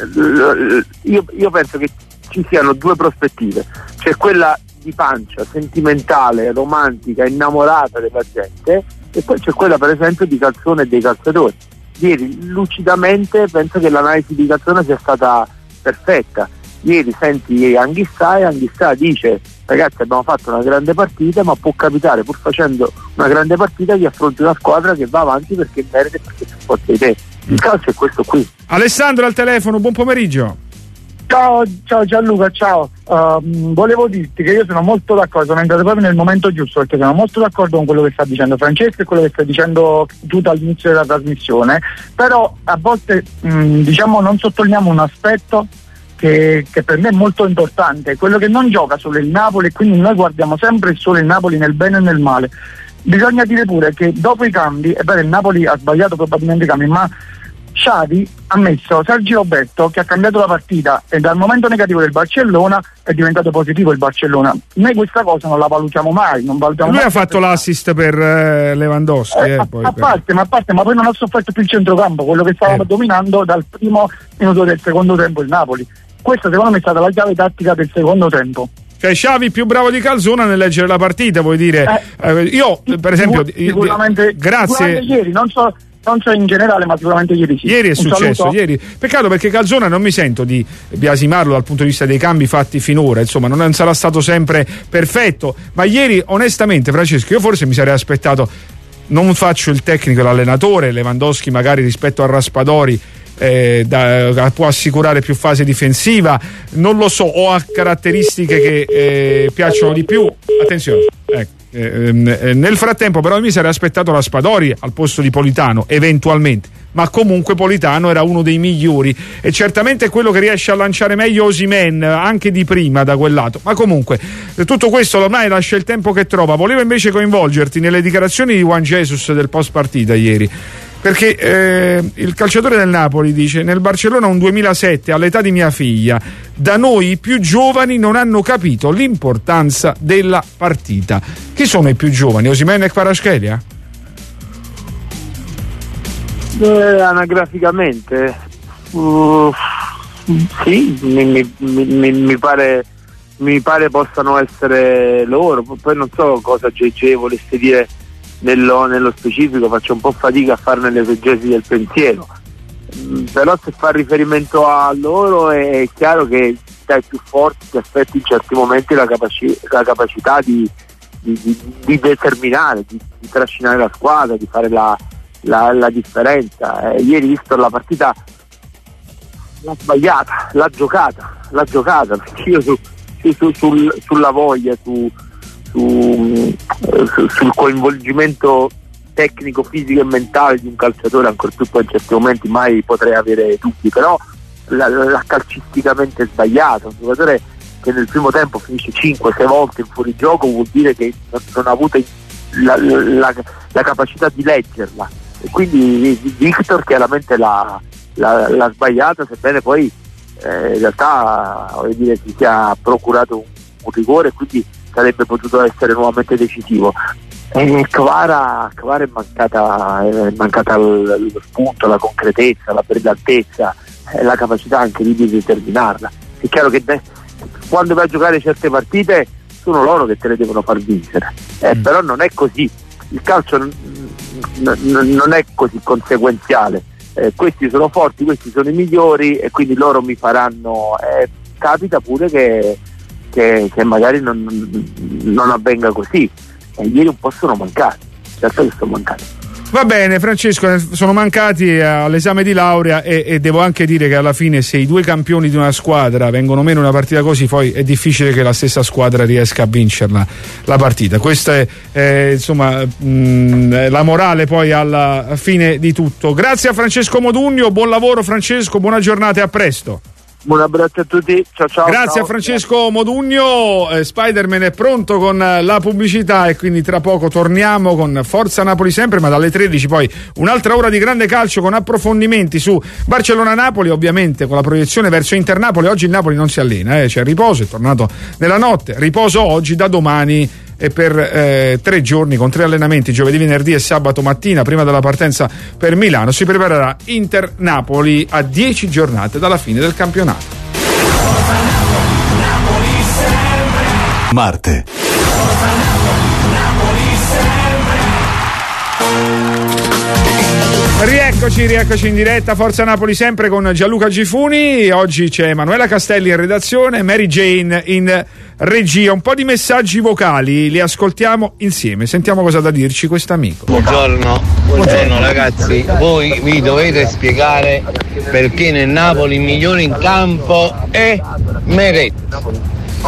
eh, io, io penso che ci siano due prospettive, c'è quella di pancia, sentimentale, romantica, innamorata della gente, e poi c'è quella per esempio di Calzone e dei calciatori. Ieri lucidamente penso che l'analisi di Calzone sia stata perfetta. Ieri senti Anghissà e Anghissà dice: ragazzi, abbiamo fatto una grande partita, ma può capitare, pur facendo una grande partita, che affronti una squadra che va avanti perché merita e perché è più forte di te. Il calcio è questo qui. Alessandro al telefono, buon pomeriggio. Ciao, ciao Gianluca, ciao. Uh, volevo dirti che io sono molto d'accordo, sono entrato proprio nel momento giusto, perché sono molto d'accordo con quello che sta dicendo Francesco e quello che sta dicendo tu dall'inizio della trasmissione, però a volte mh, diciamo non sottolineiamo un aspetto che, che per me è molto importante, quello che non gioca solo il Napoli, e quindi noi guardiamo sempre solo il Napoli nel bene e nel male. Bisogna dire pure che dopo i cambi, è vero, il Napoli ha sbagliato probabilmente i cambi, ma Xavi ha messo Sergio Roberto, che ha cambiato la partita, e dal momento negativo del Barcellona è diventato positivo il Barcellona. Noi questa cosa non la valutiamo mai, non valutiamo lui mai. Ha fatto l'assist per eh, Lewandowski eh, eh, a, poi a, per... parte, ma a parte ma poi non ha sofferto più il centrocampo, quello che stava eh. dominando dal primo minuto del secondo tempo il Napoli. Questa secondo me è stata la chiave tattica del secondo tempo. Cioè Xavi più bravo di Calzona nel leggere la partita, vuoi dire? Eh, eh, io per esempio sicuramente, grazie sicuramente ieri, non so non so in generale, ma sicuramente ieri sì. Ieri è Un successo, saluto. ieri. Peccato, perché Calzona non mi sento di biasimarlo dal punto di vista dei cambi fatti finora, insomma, non sarà stato sempre perfetto, ma ieri onestamente, Francesco, io forse mi sarei aspettato, non faccio il tecnico e l'allenatore, Lewandowski magari rispetto a Raspadori eh, da, può assicurare più fase difensiva, non lo so, o ha caratteristiche che eh, piacciono di più, attenzione, ecco. Eh, nel frattempo però mi sarei aspettato Raspadori al posto di Politano eventualmente, ma comunque Politano era uno dei migliori e certamente è quello che riesce a lanciare meglio Osimhen anche di prima da quel lato, ma comunque tutto questo ormai lascia il tempo che trova. Volevo invece coinvolgerti nelle dichiarazioni di Juan Jesus del post partita ieri, perché eh, il calciatore del Napoli dice: nel Barcellona un duemilasette all'età di mia figlia, da noi i più giovani non hanno capito l'importanza della partita. Chi sono i più giovani? Osimhen e Kvaratskhelia? Eh, anagraficamente uh, sì, mi, mi, mi, mi pare mi pare possano essere loro. Poi non so cosa J J volesse dire Nello, nello specifico, faccio un po' fatica a farne l'esegesi del pensiero, mm, però se fa riferimento a loro è chiaro che dai più forti ti aspetti in certi momenti la, capaci- la capacità di, di, di, di determinare, di, di trascinare la squadra, di fare la, la, la differenza. Eh, ieri visto la partita, l'ha sbagliata, l'ha giocata, l'ha giocata, perché io su, su, su, sul, sulla voglia, su, su, su, sul coinvolgimento tecnico, fisico e mentale di un calciatore, ancor più poi in certi momenti mai potrei avere dubbi, però l'ha calcisticamente sbagliato. Un giocatore che nel primo tempo finisce cinque sei volte in fuorigioco vuol dire che non, non ha avuto la, la, la capacità di leggerla, e quindi Victor chiaramente l'ha, l'ha, l'ha sbagliata, sebbene poi eh, in realtà voglio dire, si sia procurato un, un rigore, quindi sarebbe potuto essere nuovamente decisivo. E Kvara, Kvara è mancata, è mancata lo spunto, la concretezza, la brillantezza, eh, la capacità anche di determinarla. È chiaro che beh, quando vai a giocare certe partite sono loro che te le devono far vincere, eh, mm. però non è così, il calcio n- n- non è così conseguenziale, eh, questi sono forti, questi sono i migliori e quindi loro mi faranno, eh, capita pure che, che, che magari non, non avvenga così. E ieri un po' sono mancati, certo che sono mancati. Va bene Francesco, sono mancati all'esame di laurea e, e devo anche dire che alla fine se i due campioni di una squadra vengono meno in una partita così, poi è difficile che la stessa squadra riesca a vincerla la partita. Questa è eh, insomma mh, la morale poi alla fine di tutto. Grazie a Francesco Modugno, buon lavoro Francesco, buona giornata e a presto. Buon abbraccio a tutti, ciao ciao. Grazie ciao. a Francesco Modugno. eh, Spider-Man è pronto con la pubblicità e quindi tra poco torniamo con Forza Napoli sempre, ma dalle tredici poi un'altra ora di grande calcio con approfondimenti su Barcellona-Napoli, ovviamente con la proiezione verso Inter-Napoli. Oggi il Napoli non si allena, eh, c'è riposo, è tornato nella notte, riposo oggi, da domani e per eh, tre giorni con tre allenamenti, giovedì, venerdì e sabato mattina prima della partenza per Milano. Si preparerà Inter-Napoli a dieci giornate dalla fine del campionato. Marte. Rieccoci, rieccoci in diretta, Forza Napoli sempre con Gianluca Gifuni. Oggi c'è Emanuela Castelli in redazione, Mary Jane in regia. Un po' di messaggi vocali, li ascoltiamo insieme, sentiamo cosa ha da dirci quest'amico. Buongiorno, buongiorno ragazzi, voi vi dovete spiegare perché nel Napoli il migliore in campo è Meret.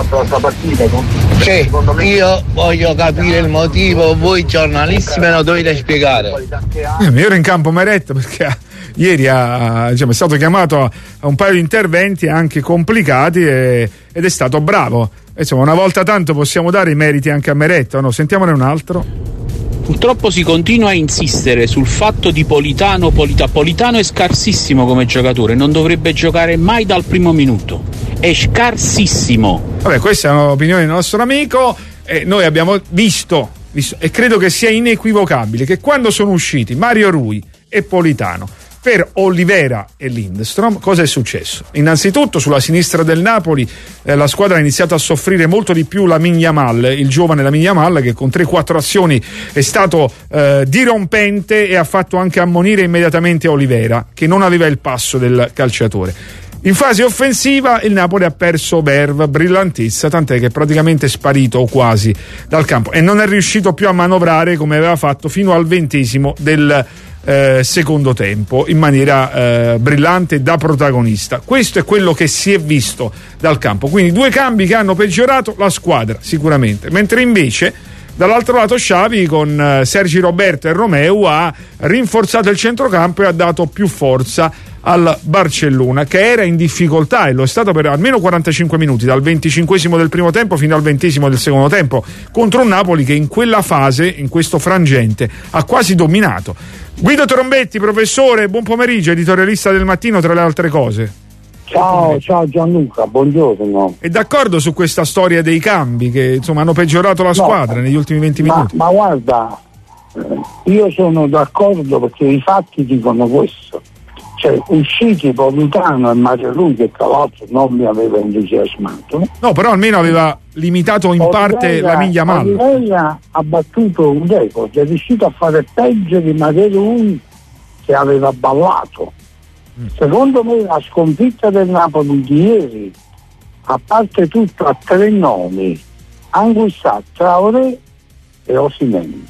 Cioè, io voglio capire il motivo, voi giornalisti me lo dovete spiegare. Eh, migliore in campo Meret perché ieri ha, diciamo, è stato chiamato a, a un paio di interventi anche complicati e, ed è stato bravo. Insomma, una volta tanto possiamo dare i meriti anche a Meret, no? Sentiamone un altro. Purtroppo si continua a insistere sul fatto di Politano. Polita- Politano è scarsissimo come giocatore, non dovrebbe giocare mai dal primo minuto, è scarsissimo. Vabbè, questa è un'opinione del nostro amico e noi abbiamo visto, visto e credo che sia inequivocabile che quando sono usciti Mario Rui e Politano per Olivera e Lindstrom, cosa è successo? Innanzitutto sulla sinistra del Napoli eh, la squadra ha iniziato a soffrire molto di più Lamine Yamal, il giovane Lamine Yamal, che con tre quattro azioni è stato eh, dirompente e ha fatto anche ammonire immediatamente Olivera, che non aveva il passo del calciatore. In fase offensiva il Napoli ha perso Verve, brillantezza, tant'è che è praticamente sparito o quasi dal campo e non è riuscito più a manovrare come aveva fatto fino al ventesimo del eh, secondo tempo in maniera eh, brillante da protagonista. Questo è quello che si è visto dal campo, quindi due cambi che hanno peggiorato la squadra sicuramente, mentre invece dall'altro lato Xavi con eh, Sergi Roberto e Romeu ha rinforzato il centrocampo e ha dato più forza al Barcellona, che era in difficoltà e lo è stato per almeno quarantacinque minuti, dal venticinquesimo del primo tempo fino al ventesimo del secondo tempo, contro un Napoli che in quella fase, in questo frangente, ha quasi dominato. Guido Trombetti, professore, buon pomeriggio, editorialista del Mattino tra le altre cose. Ciao, ciao Gianluca, buongiorno. È d'accordo su questa storia dei cambi che insomma hanno peggiorato la squadra no, negli ultimi venti ma, minuti? Ma guarda, io sono d'accordo perché i fatti dicono questo. Cioè, usciti Politano e Mario Rui, che tra l'altro non mi aveva entusiasmato. No, però almeno aveva limitato in Oliveira, parte la miglia male. Oliveira ha battuto un record, è riuscito a fare peggio di Mario Rui, che aveva ballato. Mm. Secondo me la sconfitta del Napoli di ieri, a parte tutto a tre nomi, Anguissa, Traoré e Osimhen.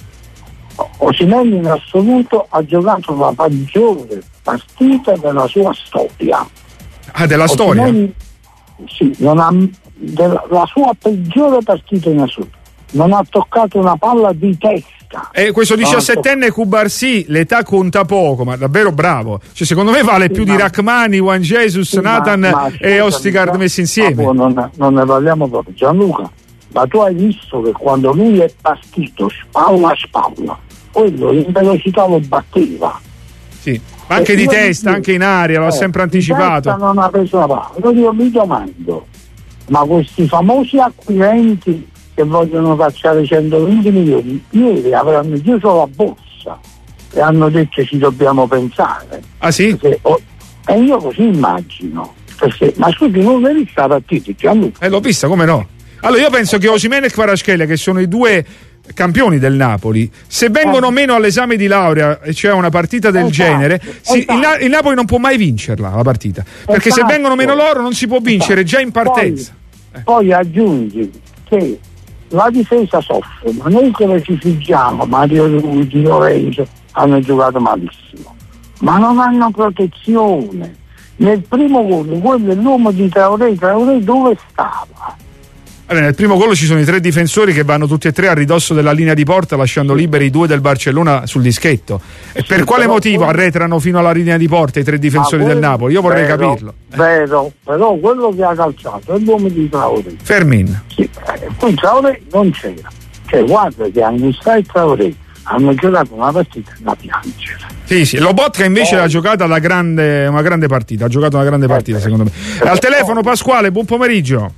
Osimhen in assoluto ha giocato la peggiore partita della sua storia. Ah, della Osimhen, storia? Sì, non ha, della, la sua peggiore partita in assoluto. Non ha toccato una palla di testa. E questo diciassettenne Cubarsì, l'età conta poco, ma davvero bravo. Cioè, secondo me vale sì, più ma... di Rachmani, Juan Jesus, sì, Nathan ma, ma, e Ostigard messi insieme. Ma non, non ne parliamo proprio. Gianluca, ma tu hai visto che quando lui è partito spalla a spalla, quello in velocità lo batteva. Sì, ma anche e di testa, anche in aria, l'ho eh, sempre anticipato. Non ha preso la palla. Allora io mi domando, ma questi famosi acquirenti che vogliono cacciare centoventi milioni, ieri avranno chiuso la borsa e hanno detto ci dobbiamo pensare. Ah sì? Perché, oh, e io così immagino. Perché, ma scusi, non l'hai vista la partita? Eh, l'ho vista, come no? Allora io penso che Osimhen e Kvaratskhelia, che sono i due campioni del Napoli, se vengono eh. meno all'esame di laurea e cioè una partita del esatto, genere si, esatto. il, Na- il Napoli non può mai vincerla la partita, perché esatto. se vengono meno loro non si può vincere esatto. già in partenza. Poi, eh. poi aggiungi che la difesa soffre, ma noi che ne ci figgiamo, Mario Luigi, Lorenzo hanno giocato malissimo, ma non hanno protezione. Nel primo gol quello è l'uomo di Traoré, Traoré dove stava? Allora, nel primo gol ci sono i tre difensori che vanno tutti e tre a ridosso della linea di porta, lasciando sì. liberi i due del Barcellona sul dischetto. E sì, per quale motivo poi... arretrano fino alla linea di porta i tre difensori quello... del Napoli? Io vorrei vero, capirlo. Vero, però quello che ha calciato è l'uomo di Traoré. Fermin. Sì, eh, poi Traoré non c'era. Cioè, guarda che Anguissa e Traoré hanno giocato una partita da piangere. Sì, sì, Lobotka invece oh. ha giocato la grande, una grande partita, ha giocato una grande partita, eh, secondo me. Eh, Al telefono Pasquale, buon pomeriggio.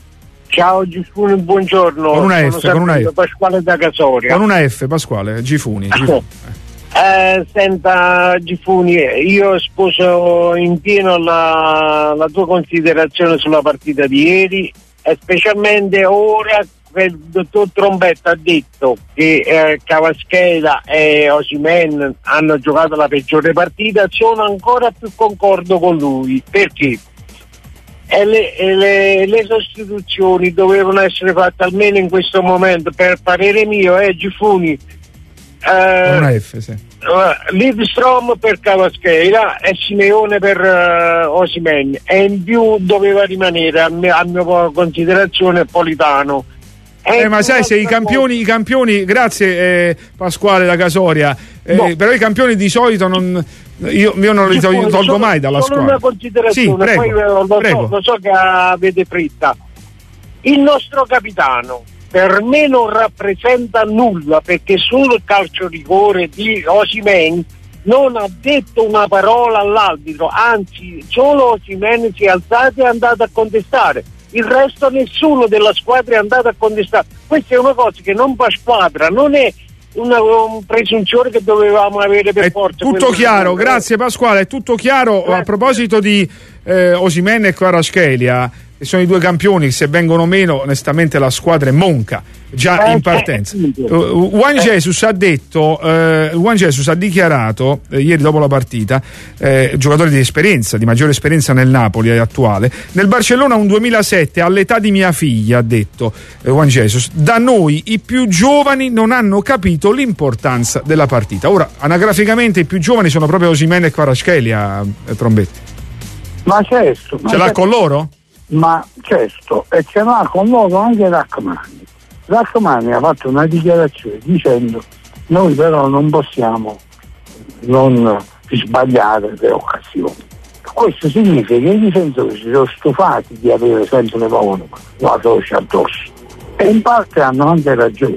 Ciao Gifuni, buongiorno. Con una F, con una F. Pasquale da Casoria. Con una F, Pasquale, Gifuni. Gifuni. eh, senta Gifuni, io sposo in pieno la, la tua considerazione sulla partita di ieri, e specialmente ora che il dottor Trombetta ha detto che eh, Kvaratskhelia e Osimhen hanno giocato la peggiore partita, sono ancora più concordo con lui. Perché? E le, e le, le sostituzioni dovevano essere fatte almeno in questo momento, per parere mio, eh, Gifuni, eh, una F, sì. uh, Lidstrom per Kvaratskhelia e Simeone per uh, Osimhen, e in più doveva rimanere a mia, a mia considerazione Politano. Eh, ma sai, se i campioni, i campioni, grazie eh, Pasquale da Casoria, eh, no. però i campioni di solito non, io, io non li tolgo solo, mai dalla solo squadra. Una considerazione, sì, prego, poi lo, prego. So, lo so che avete fretta. Il nostro capitano per me non rappresenta nulla, perché sul calcio rigore di Osimhen non ha detto una parola all'arbitro, anzi solo Osimhen si è alzato e è andato a contestare. Il resto nessuno della squadra è andato a contestare. Questa è una cosa che non fa squadra, non è una, una presunzione che dovevamo avere per è forza. Tutto chiaro, grazie Pasquale, è tutto chiaro. Grazie. A proposito di eh, Osimhen e Kvaratskhelia, che sono i due campioni, se vengono meno onestamente la squadra è monca già eh, in partenza. Eh, uh, Juan eh. Jesus ha detto uh, Juan Jesus ha dichiarato eh, ieri dopo la partita, eh, giocatore di esperienza, di maggiore esperienza nel Napoli attuale, nel Barcellona un duemilasette all'età di mia figlia, ha detto eh, Juan Jesus, da noi i più giovani non hanno capito l'importanza della partita. Ora anagraficamente i più giovani sono proprio Osimhen e Kvaratskhelia, eh, Trombetti. Ma certo, ma ce l'ha certo. con loro? Ma certo, e ce l'ha con loro anche Rachmani. Rachmani ha fatto una dichiarazione dicendo noi però non possiamo non sbagliare le occasioni. Questo significa che i difensori si sono stufati di avere sempre paura, la croce addosso, e in parte hanno anche ragione.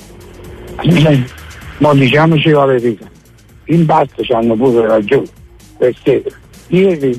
Eh? Ma diciamoci la verità, in parte ci hanno pure ragione, perché ieri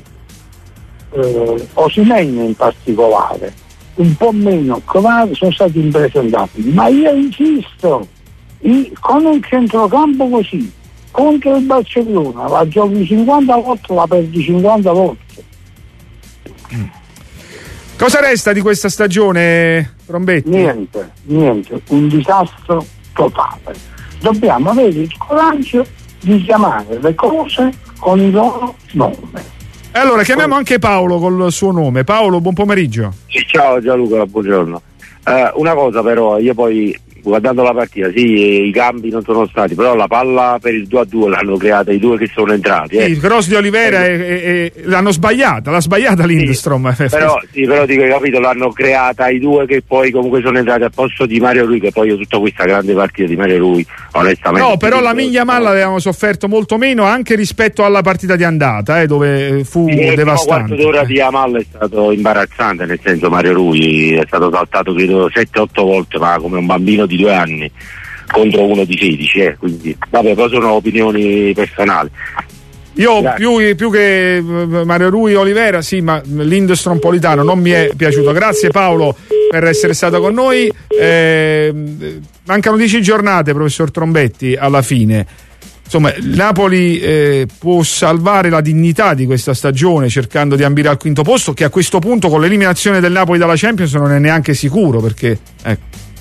eh, Osimhen in particolare, un po' meno Kovar, sono stati impresentabili, ma io insisto, io, con un centrocampo così contro il Barcellona la giochi cinquanta volte, la perdi cinquanta volte. Mm. Cosa resta di questa stagione, Trombetti? Niente, niente, un disastro totale. Dobbiamo avere il coraggio di chiamare le cose con il loro nome. E allora chiamiamo anche Paolo col suo nome. Paolo, buon pomeriggio. Sì, ciao Gianluca, buongiorno. Uh, una cosa però, io poi guardando la partita, sì, i cambi non sono stati, però la palla per il due a due l'hanno creata i due che sono entrati. Eh. Sì, il cross di Olivera eh. e, e, l'hanno sbagliata, l'ha sbagliata Lindstrom. Sì, però, sì, però dico, hai capito, l'hanno creata i due che poi comunque sono entrati al posto di Mario Rui, che poi io tutta questa grande partita di Mario Rui, onestamente. No, però la Lamine l'avevamo sofferto molto meno anche rispetto alla partita di andata, eh, dove fu sì, devastante. Il quarto d'ora di Yamal è stato imbarazzante, nel senso Mario Rui è stato saltato credo sette otto volte, ma come un bambino di due anni contro uno di sedici, eh, quindi vabbè, poi sono opinioni personali. Io più, più che Mario Rui Olivera, sì, ma Lindstrom Politano non mi è piaciuto. Grazie Paolo per essere stato con noi. Eh, mancano dieci giornate, professor Trombetti, alla fine. Insomma, il Napoli eh, può salvare la dignità di questa stagione cercando di ambire al quinto posto, che a questo punto con l'eliminazione del Napoli dalla Champions non è neanche sicuro, perché ecco.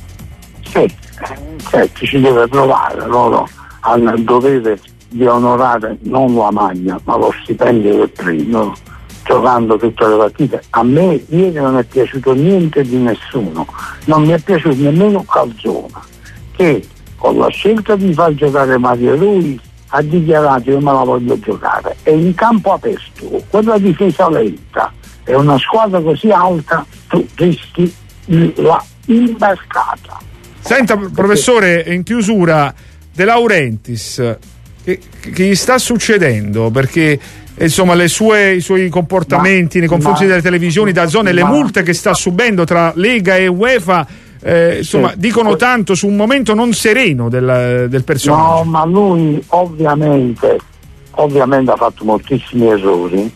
Sì, certo, ci deve provare, loro hanno il dovere di onorare non la maglia ma lo stipendio del primo, giocando tutte le partite. A me ieri non è piaciuto niente di nessuno, non mi è piaciuto nemmeno Calzona, che con la scelta di far giocare Mario Rui ha dichiarato io me la voglio giocare, e in campo aperto quella difesa lenta e una squadra così alta tu rischi la imbarcata. Senta professore, in chiusura, De Laurentiis, che, che gli sta succedendo? Perché insomma le sue, i suoi comportamenti ma, nei confronti ma, delle televisioni da zone, le multe che sta subendo tra Lega e UEFA, eh, insomma sì, dicono sì. tanto su un momento non sereno del, del personaggio. No, ma lui ovviamente ovviamente ha fatto moltissimi errori,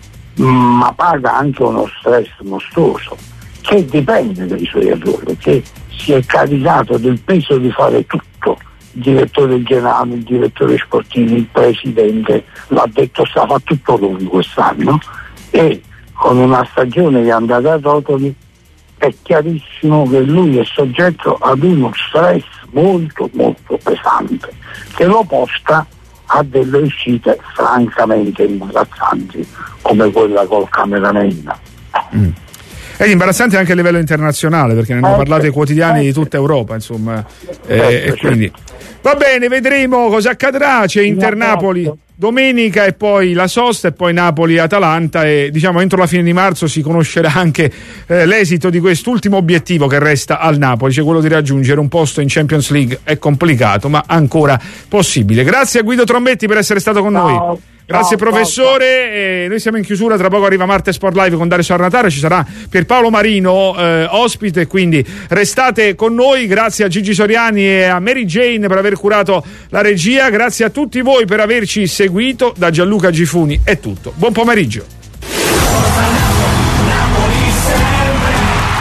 ma paga anche uno stress mostruoso che dipende dai suoi errori, perché si è caricato del peso di fare tutto, il direttore generale, il direttore sportivo, il presidente, l'ha detto, sta fa tutto lui quest'anno, e con una stagione che è andata a rotoli è chiarissimo che lui è soggetto ad uno stress molto molto pesante che lo porta a delle uscite francamente imbarazzanti come quella col Cameraman. Mm. È imbarazzante anche a livello internazionale, perché ne hanno eh, parlato i quotidiani eh, di tutta Europa, insomma, eh, e quindi va bene, vedremo cosa accadrà. C'è Inter-Napoli domenica e poi la sosta e poi Napoli-Atalanta, e diciamo entro la fine di marzo si conoscerà anche eh, l'esito di quest'ultimo obiettivo che resta al Napoli, cioè quello di raggiungere un posto in Champions League. È complicato ma ancora possibile. Grazie a Guido Trombetti per essere stato con noi. Ciao. Grazie ciao, professore, ciao, ciao. E noi siamo in chiusura, tra poco arriva Marte Sport Live con Dario Sarnataro, ci sarà Pierpaolo Marino eh, ospite, quindi restate con noi. Grazie a Gigi Soriani e a Mary Jane per aver curato la regia, grazie a tutti voi per averci seguito. Da Gianluca Gifuni è tutto, buon pomeriggio.